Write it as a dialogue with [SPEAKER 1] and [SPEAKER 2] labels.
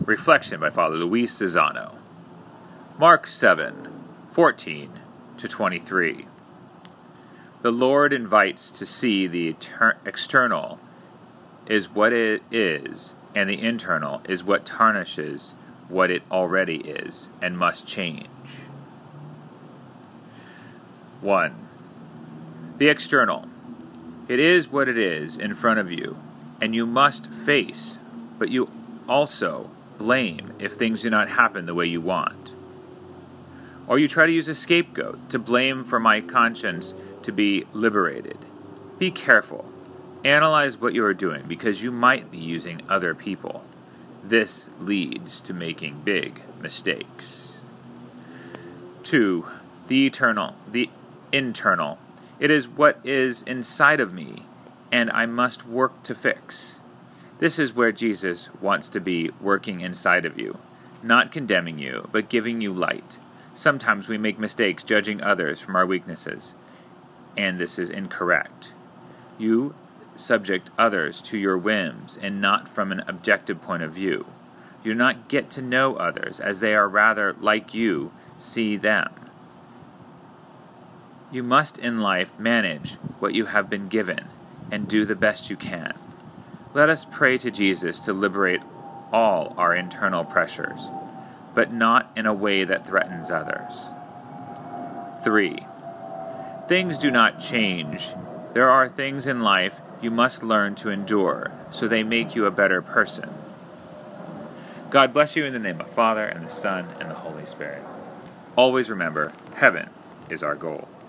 [SPEAKER 1] Reflection by Father Luis Cezano. Mark 7:14-23. The Lord invites to see the external is what it is, and the internal is what tarnishes what it already is and must change. 1. The external. It is what it is in front of you, and you must face, but you also blame if things do not happen the way you want. Or you try to use a scapegoat to blame for my conscience to be liberated. Be careful. Analyze what you are doing, because you might be using other people. This leads to making big mistakes. 2. The internal. It is what is inside of me, and I must work to fix. This is where Jesus wants to be working inside of you, not condemning you, but giving you light. Sometimes we make mistakes judging others from our weaknesses, and this is incorrect. You subject others to your whims and not from an objective point of view. You do not get to know others as they are rather like you see them. You must in life manage what you have been given and do the best you can. Let us pray to Jesus to liberate all our internal pressures, but not in a way that threatens others. 3. Things do not change. There are things in life you must learn to endure, so they make you a better person. God bless you in the name of the Father, and the Son, and the Holy Spirit. Always remember, heaven is our goal.